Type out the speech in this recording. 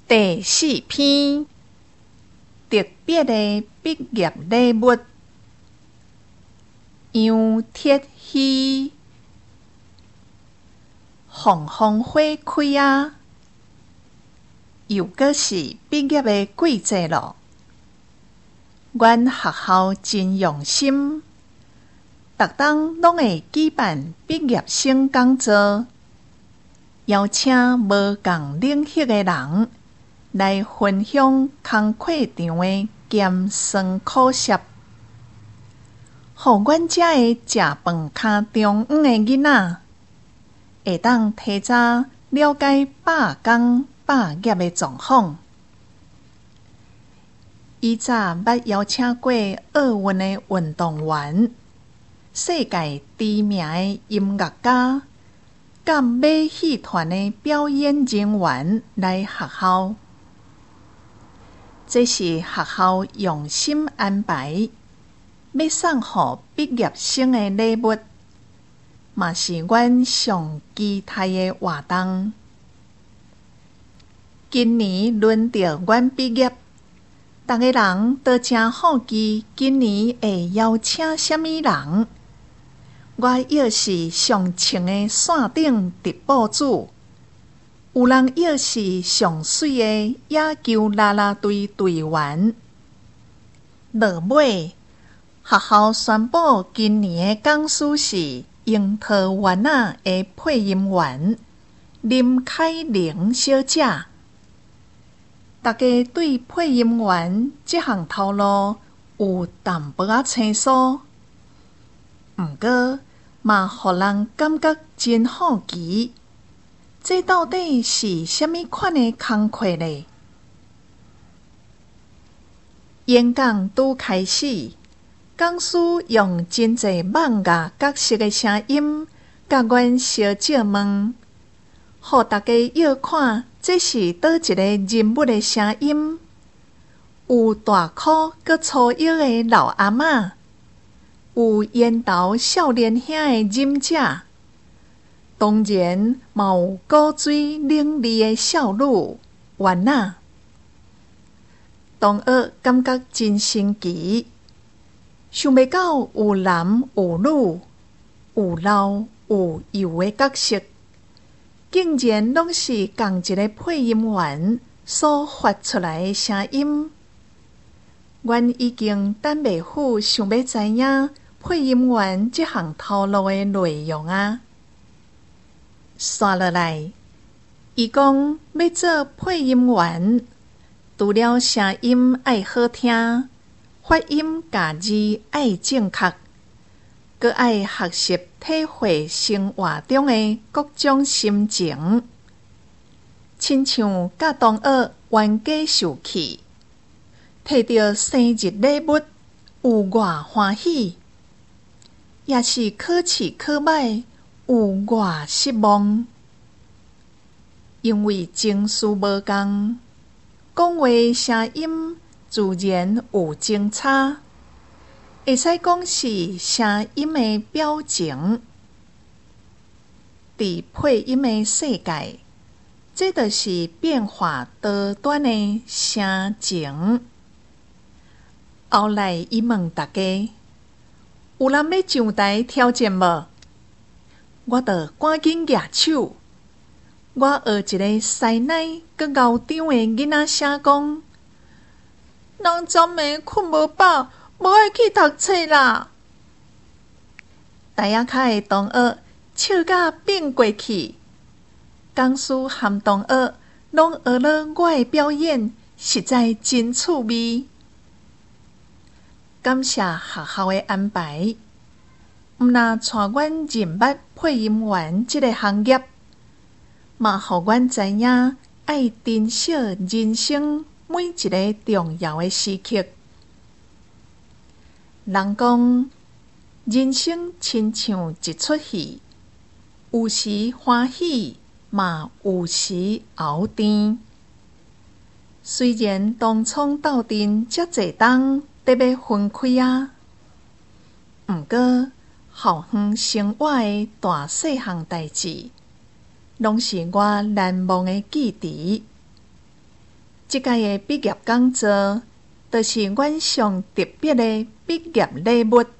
第4篇特别的毕业礼物。杨铁希，风风火开啊！又搁是毕业的季节咯。阮学校真用心，逐冬拢会举办毕业生讲座，邀请无共领域的人来分享工课场的艰酸苦涩，互阮遮的食饭卡中央的囡仔会当提早了解罢工罢业的状况。以早捌邀请过奥运的运动员、世界知名的音乐家、甲马戏团的表演人员来学校。这是学校用心安排，要送予毕业生的礼物，嘛是阮上期待的活动。今年轮到阮毕业，逐个人都真好奇，今年会邀请什么人？我又是上穿的线顶直播主。有人又是上水的野球啦啦队队员。落尾，学校宣布今年的讲师是樱桃园仔的配音员林凯玲小姐。大家对配音员这项头路有淡薄仔生疏，毋过嘛，互人感觉真好奇。这到底是什么款的工课呢？演讲拄开始，讲师用真侪聳雅角色的声音，甲阮小姐问，互大家要看这是倒一个人物的声音。有大箍佮粗腰的老阿嬷，有烟头少年兄的忍者。当然，嘛有古水冷丽的少女媛仔。同学感觉真神奇，想袂到有男有女，有老有幼的角色，竟然拢是同一个配音员所发出来的声音。阮已经等袂赴想要知影配音员这项头路的内容啊！刷落来，伊讲要做配音员，除了声音爱好听，发音家字爱正确，阁爱学习体会生活中的各种心情，亲像甲同学冤家受气，摕到生日礼物有偌欢喜，也是考试考歹有偌失望，因为情绪无共，讲话声音自然有争差，会使讲是声音的表情。伫配音的世界，这就是变化多端的声情。后来伊问大家，有人要上台挑战无？我就赶紧举手。我学一个师奶佮敖张的囡仔声讲：人昨暝困无饱，无爱去读册啦。台仔骹的同学笑甲变过去，讲师含同学拢学了我的表演，实在真趣味。感谢学校的安排，毋若带阮认捌配音员这个行业，嘛互阮知影爱珍惜人生每一个重要的时刻。人讲，人生亲像一出戏，有时欢喜，嘛有时熬甜。虽然东窗斗阵遮侪冬，得要分开啊，毋过校园生活的大细项代志，拢是我难忘的记忆。 即届的毕业讲座，就是阮上特别的毕业礼物。